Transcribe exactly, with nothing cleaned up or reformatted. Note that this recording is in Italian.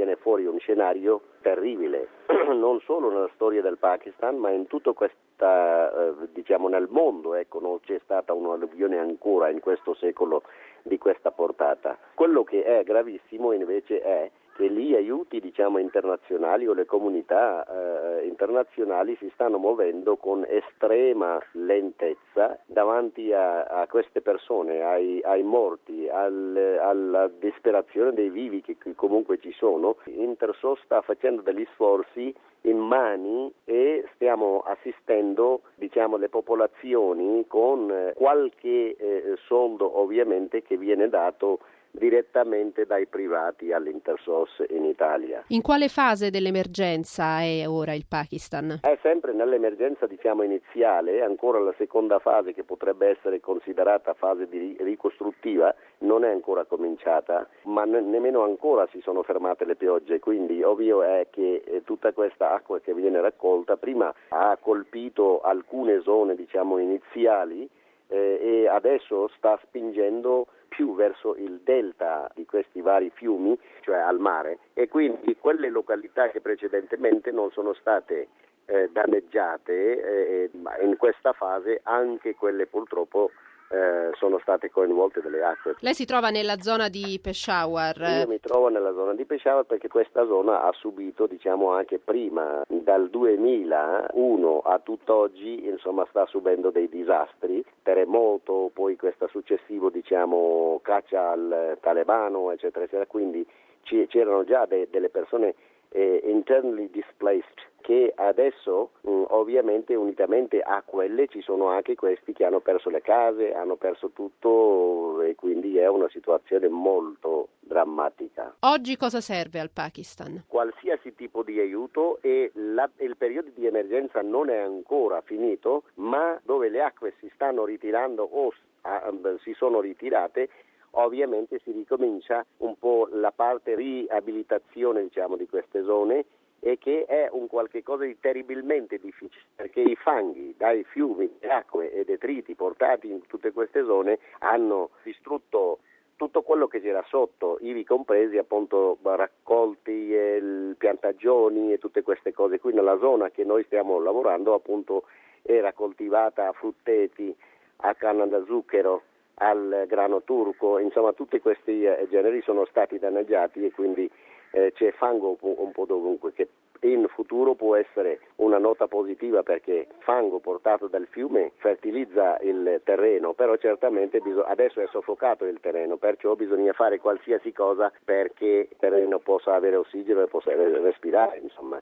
viene fuori un scenario terribile, non solo nella storia del Pakistan, ma in tutto questa, eh, diciamo nel mondo, ecco, non c'è stata un'alluvione ancora in questo secolo di questa portata. Quello che è gravissimo invece è che gli aiuti, diciamo, internazionali o le comunità eh, internazionali si stanno muovendo con estrema lentezza davanti a, a queste persone, ai, ai morti, al, alla disperazione dei vivi che comunque ci sono. Intersos sta facendo degli sforzi immani e stiamo assistendo, diciamo, le popolazioni con qualche eh, soldo ovviamente che viene dato direttamente dai privati all'Intersos in Italia. In quale fase dell'emergenza è ora il Pakistan? È sempre nell'emergenza, diciamo, iniziale, ancora la seconda fase che potrebbe essere considerata fase di ricostruttiva non è ancora cominciata, ma ne- nemmeno ancora si sono fermate le piogge, quindi ovvio è che eh, tutta questa acqua che viene raccolta prima ha colpito alcune zone, diciamo, iniziali eh, e adesso sta spingendo più verso il delta di questi vari fiumi, cioè al mare, e quindi quelle località che precedentemente non sono state eh, danneggiate eh, in questa fase, anche quelle purtroppo eh, sono state coinvolte dalle acque. Lei si trova nella zona di Peshawar. Io mi trovo nella zona di Peshawar perché questa zona ha subito, diciamo, anche prima, dal duemilauno a tutt'oggi, insomma, sta subendo dei disastri, terremoto, poi questo successivo, diciamo, caccia al talebano, eccetera, eccetera, quindi c'erano già de- delle persone eh, internally displaced che adesso mh, ovviamente unitamente a quelle ci sono anche questi che hanno perso le case, hanno perso tutto e quindi è una situazione molto drammatica. Oggi cosa serve al Pakistan? Qualsiasi tipo di aiuto e la, il periodo di emergenza non è ancora finito, ma dove le acque si stanno ritirando o a, si sono ritirate, ovviamente si ricomincia un po' la parte riabilitazione, diciamo, di queste zone, e che è un qualche cosa di terribilmente difficile perché i fanghi dai fiumi, acque e detriti portati in tutte queste zone hanno distrutto tutto quello che c'era sotto, ivi compresi appunto raccolti, e piantagioni e tutte queste cose. Qui nella zona che noi stiamo lavorando appunto era coltivata a frutteti, a canna da zucchero, al grano turco, insomma tutti questi eh, generi sono stati danneggiati e quindi eh, c'è fango un po', un po' dovunque, che in futuro può essere una nota positiva perché fango portato dal fiume fertilizza il terreno, però certamente bis- adesso è soffocato il terreno, perciò bisogna fare qualsiasi cosa perché il terreno possa avere ossigeno e possa respirare, insomma.